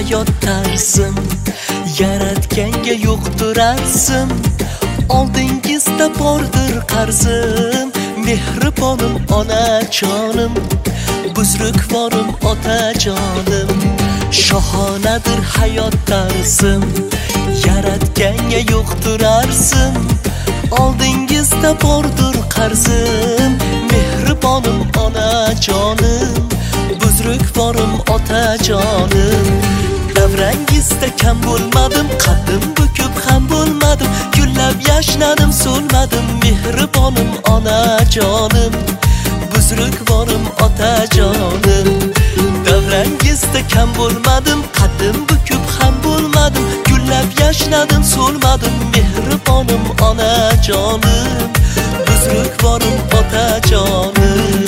hayot tarzim, yaratganga yo'qdir arzim. Oldingizda bordir qarzim, mehribonim onajonim, buzrukvorim otajonim. Shohonadir hayot tarzim, yaratganga yo'qdir arzim. Oldingizda bordir qarzim, mehribonim onajonim, buzrukvorim otajonim. Davrangizda kam bo'lmadim, qaddim bukib ham bo'lmadim, gullab yashnadim, so'lmadim, mehribonim onajonim, buzrukvorim otajonim. Davrangizda kam bo'lmadim, qaddim bukib ham bo'lmadim, gullab yashnadim, so'lmadim, mehribonim onajonim, buzrukvorim otajonim.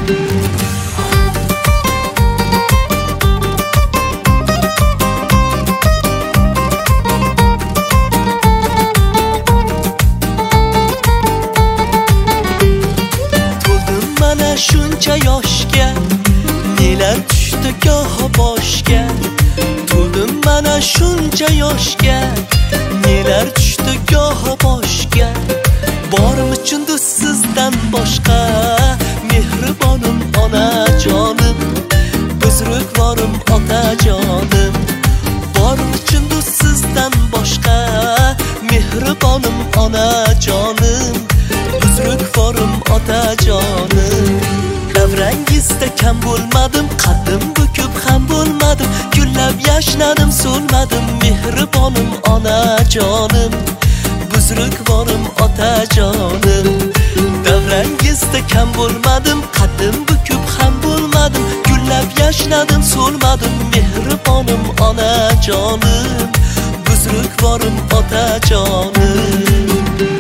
Shuncha yoshga nelar tushdi goho boshga. To'ldim mana shuncha yoshga nelar tushdi goho boshga. Bormichundu sizdan boshqa, mehribonim onajonim, buzrukvorim otajonim. Bormichundu sizdan boshqa, mehribonim onajonim, buzrukvorim otajonim. Davrangizda kam bo'lmadim, qaddim bukib ham bo'lmadim, gullab yashnadim, so'lmadim, mehribonim onajonim, buzrukvorim otajonim. Davrangizda kam bo'lmadim, qaddim bukib ham bo'lmadim, gullab yashnadim, so'lmadim, mehribonim onajonim, buzrukvorim otajonim.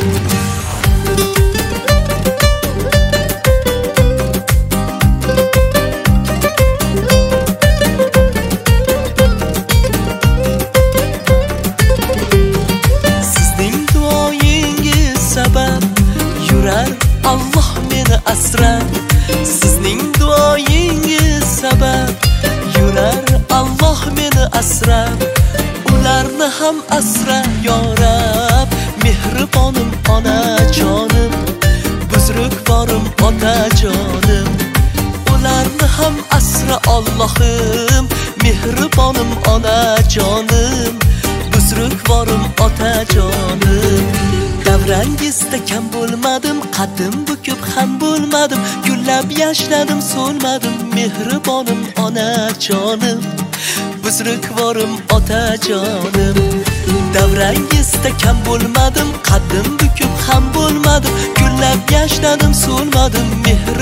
Alloh meni asrar, sizning duoyingiz sabab yurar. Alloh meni asrar, ularni ham asra yo Rab, mehribonim onajonim, buzrukvorim otajonim. Ularni ham asra Allohim, mehribonim onajonim, buzrukvorim otajonim. Davrangizda kam bo'lmadim, qaddim bukib ham bo'lmadim, gullab yashnadim, so'lmadim, mehribonim onajonim, buzrukvorim otajonim. Davrangizda kam bo'lmadim, qaddim bukib ham bo'lmadim, gullab yashnadim, so'lmadim,